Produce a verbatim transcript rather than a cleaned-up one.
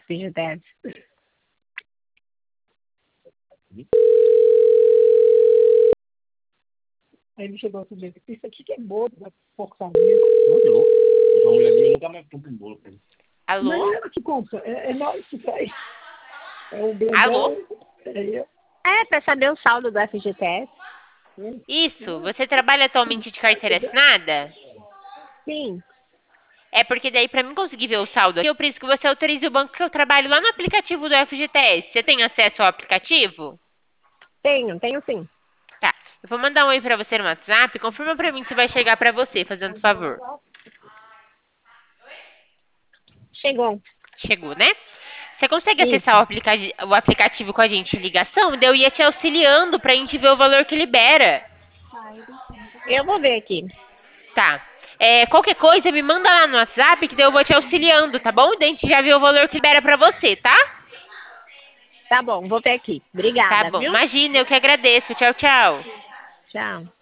F G T S. Aí ele chegou outro dia e disse, isso aqui que é bolo, da porcaria. Muito louco. Essa mulher minha nunca mais compra um bolo pra mim. Mas Alô? ela que compra, é, é nós que faz. É o Alô? Bledão, é eu. É, pra saber o saldo do F G T S. Isso, você trabalha atualmente de carteira assinada? Sim, É porque daí pra mim conseguir ver o saldo aqui, eu preciso que você autorize o banco que eu trabalho lá no aplicativo do F G T S. Você tem acesso ao aplicativo? tenho, tenho sim. Tá. Eu vou mandar um oi pra você no WhatsApp. Confirma pra mim se vai chegar pra você, fazendo favor. Chegou. Chegou, né? Você consegue Isso. acessar o, aplica o aplicativo com a gente em ligação? Daí eu ia te auxiliando pra gente ver o valor que libera. Eu vou ver aqui. Tá. É, qualquer coisa, me manda lá no WhatsApp que daí eu vou te auxiliando, tá bom? Daí a gente já vê o valor que libera pra você, tá? Tá bom, vou ver aqui. Tá Obrigada, bom. viu? Imagina, eu que agradeço. Tchau, tchau. Tchau.